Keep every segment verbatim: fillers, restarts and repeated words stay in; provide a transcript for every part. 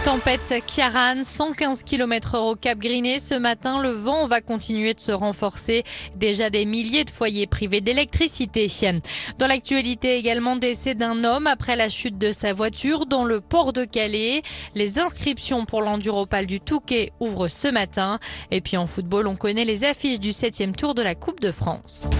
tempête Ciarán, cent quinze kilomètres heure au Cap Griné. Ce matin, le vent va continuer de se renforcer. Déjà des milliers de foyers privés d'électricité. Dans l'actualité également, décès d'un homme après la chute de sa voiture dans le port de Calais. Les inscriptions pour l'Enduropal du Touquet ouvrent ce matin. Et puis en football, on connaît les affiches du septième tour de la Coupe de France.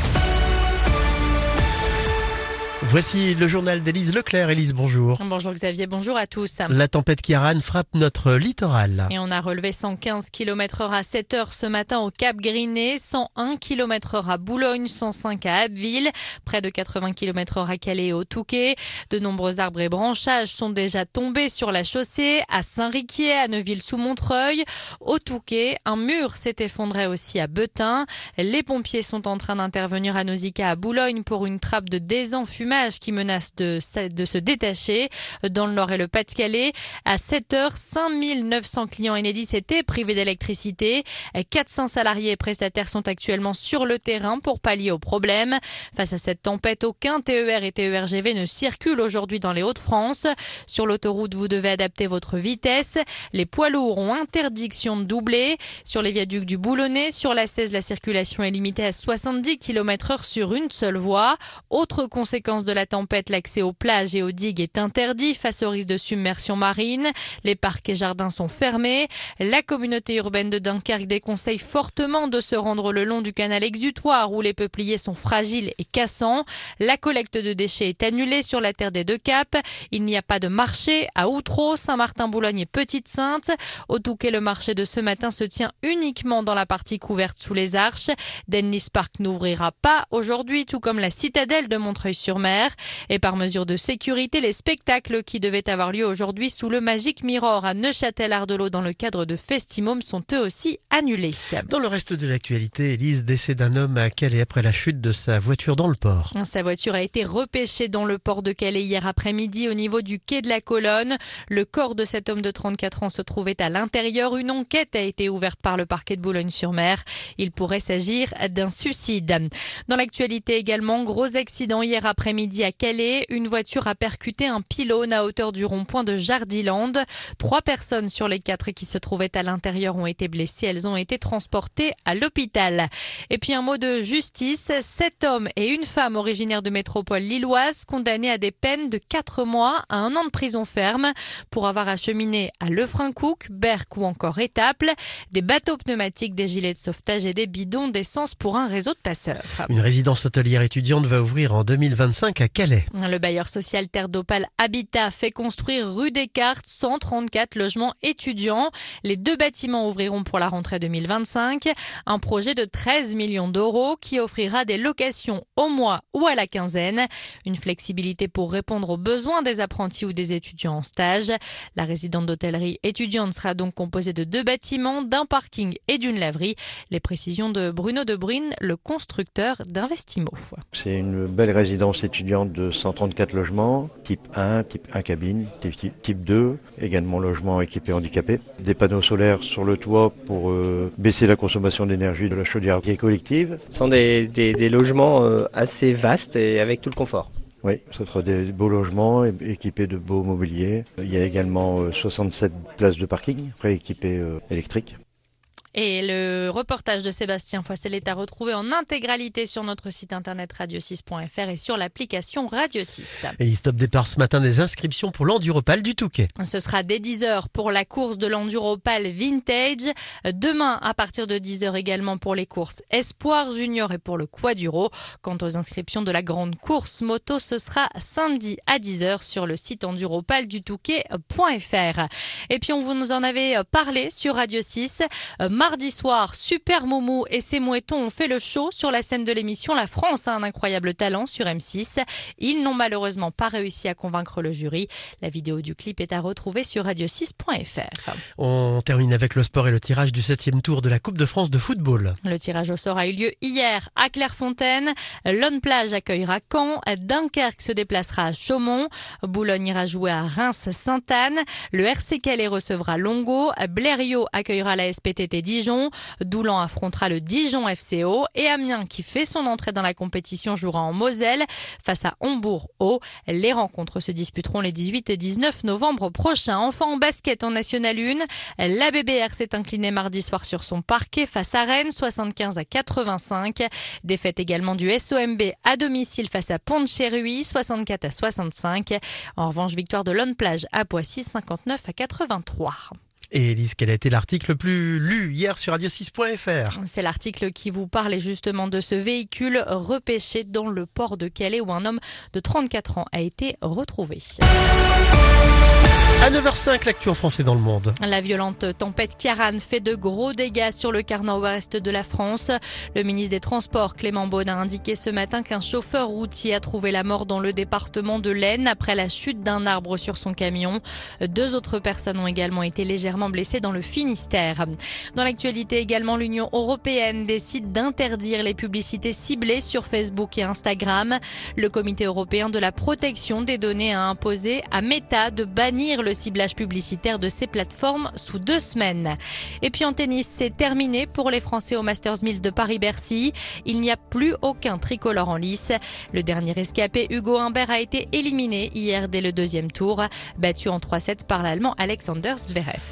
Voici le journal d'Élise Leclerc. Élise, bonjour. Bonjour Xavier, bonjour à tous. La tempête Ciarán frappe notre littoral. Et on a relevé cent quinze kilomètres heure à sept heures ce matin au Cap Griné, cent un kilomètres heure à Boulogne, cent cinq à Abbeville, près de quatre-vingts kilomètres heure à Calais et au Touquet. De nombreux arbres et branchages sont déjà tombés sur la chaussée, à Saint-Riquier, à Neuville-sous-Montreuil. Au Touquet, un mur s'est effondré aussi à Beutin. Les pompiers sont en train d'intervenir à Nausicaa à Boulogne pour une trappe de désenfumage qui menace de, de se détacher. Dans le Nord et le Pas-de-Calais, à sept heures, cinq mille neuf cents clients Enedis étaient privés d'électricité. quatre cents salariés et prestataires sont actuellement sur le terrain pour pallier au problème. Face à cette tempête, aucun T E R et T E R G V ne circulent aujourd'hui dans les Hauts-de-France. Sur l'autoroute, vous devez adapter votre vitesse. Les poids lourds ont interdiction de doubler. Sur les viaducs du Boulonnais, sur la seize, la circulation est limitée à soixante-dix kilomètres heure sur une seule voie. Autre conséquence de la tempête, l'accès aux plages et aux digues est interdit face au risque de submersion marine. Les parcs et jardins sont fermés. La communauté urbaine de Dunkerque déconseille fortement de se rendre le long du canal exutoire où les peupliers sont fragiles et cassants. La collecte de déchets est annulée sur la terre des Deux Caps. Il n'y a pas de marché à Outreau, Saint-Martin-Boulogne et Petite-Sainte. Au Touquet, le marché de ce matin se tient uniquement dans la partie couverte sous les arches. Denlis Park n'ouvrira pas aujourd'hui, tout comme la citadelle de Montreuil-sur-Mer. Et par mesure de sécurité, les spectacles qui devaient avoir lieu aujourd'hui sous le Magic Mirror à Neuchâtel-Ardelot dans le cadre de Festimum sont eux aussi annulés. Dans le reste de l'actualité, Élise, décès d'un homme à Calais après la chute de sa voiture dans le port. Sa voiture a été repêchée dans le port de Calais hier après-midi au niveau du quai de la Colonne. Le corps de cet homme de trente-quatre ans se trouvait à l'intérieur. Une enquête a été ouverte par le parquet de Boulogne-sur-Mer. Il pourrait s'agir d'un suicide. Dans l'actualité également, gros accident hier après-midi à Calais. Une voiture a percuté un pylône à hauteur du rond-point de Jardiland. Trois personnes sur les quatre qui se trouvaient à l'intérieur ont été blessées. Elles ont été transportées à l'hôpital. Et puis un mot de justice. Sept hommes et une femme originaires de métropole lilloise condamnés à des peines de quatre mois à un an de prison ferme pour avoir acheminé à Lefrancouc, Berck ou encore Étaples des bateaux pneumatiques, des gilets de sauvetage et des bidons d'essence pour un réseau de passeurs. Une résidence hôtelière étudiante va ouvrir en deux mille vingt-cinq à Calais. Le bailleur social Terre d'Opale Habitat fait construire rue Descartes cent trente-quatre logements étudiants. Les deux bâtiments ouvriront pour la rentrée deux mille vingt-cinq. Un projet de treize millions d'euros qui offrira des locations au mois ou à la quinzaine. Une flexibilité pour répondre aux besoins des apprentis ou des étudiants en stage. La résidence d'hôtellerie étudiante sera donc composée de deux bâtiments, d'un parking et d'une laverie. Les précisions de Bruno Debrune, le constructeur d'Investimo. C'est une belle résidence étudiante de cent trente-quatre logements, type un, type un cabine, type, type deux, également logement équipé handicapé. Des panneaux solaires sur le toit pour euh, baisser la consommation d'énergie de la chaudière qui est collective. Ce sont des, des, des logements euh, assez vastes et avec tout le confort. Oui, ce sera des beaux logements équipés de beaux mobiliers. Il y a également euh, soixante-sept places de parking prééquipées euh, électriques. Et le reportage de Sébastien Foissel est à retrouver en intégralité sur notre site internet radio six point f r et sur l'application Radio six. Et il stop départ ce matin des inscriptions pour l'Enduropal du Touquet. Ce sera dès dix heures pour la course de l'Enduropal Vintage. Demain à partir de dix heures également pour les courses Espoir Junior et pour le Quaduro. Quant aux inscriptions de la grande course moto, ce sera samedi à dix heures sur le site enduropal du touquet point f r. Et puis on vous en avait parlé sur Radio six. Mardi soir, Super Momo et ses mouettons ont fait le show sur la scène de l'émission La France a un incroyable talent sur M six. Ils n'ont malheureusement pas réussi à convaincre le jury. La vidéo du clip est à retrouver sur radio six point f r. On termine avec le sport et le tirage du septième tour de la Coupe de France de football. Le tirage au sort a eu lieu hier à Clairefontaine. Lonne Plage accueillera Caen. Dunkerque se déplacera à Chaumont. Boulogne ira jouer à Reims-Sainte-Anne. Le R C Calais recevra Longo. Blériot accueillera la S P T T Dijon. Doulan affrontera le Dijon F C O et Amiens, qui fait son entrée dans la compétition, jouera en Moselle face à Hombourg-Haut. Les rencontres se disputeront les dix-huit et dix-neuf novembre prochains. Enfin, en basket en National un, la B B R s'est inclinée mardi soir sur son parquet face à Rennes, soixante-quinze à quatre-vingt-cinq. Défaite également du S O M B à domicile face à Pont-de-Chéruy, soixante-quatre à soixante-cinq. En revanche, victoire de Lone Plage à Poissy, cinquante-neuf à quatre-vingt-trois. Et Élise, quel a été l'article le plus lu hier sur radio six point f r? C'est l'article qui vous parlait justement de ce véhicule repêché dans le port de Calais où un homme de trente-quatre ans a été retrouvé. À neuf heures cinq, l'actu en français dans le monde. La violente tempête Ciarán fait de gros dégâts sur le quart nord-ouest de la France. Le ministre des Transports, Clément Beaune, a indiqué ce matin qu'un chauffeur routier a trouvé la mort dans le département de l'Aisne après la chute d'un arbre sur son camion. Deux autres personnes ont également été légèrement blessées dans le Finistère. Dans l'actualité également, l'Union européenne décide d'interdire les publicités ciblées sur Facebook et Instagram. Le Comité européen de la protection des données a imposé à Meta de bannir le ciblage publicitaire de ces plateformes sous deux semaines. Et puis en tennis, c'est terminé pour les Français au Masters mille de Paris-Bercy. Il n'y a plus aucun tricolore en lice. Le dernier escapé, Hugo Humbert, a été éliminé hier dès le deuxième tour, battu en trois sept par l'Allemand Alexander Zverev.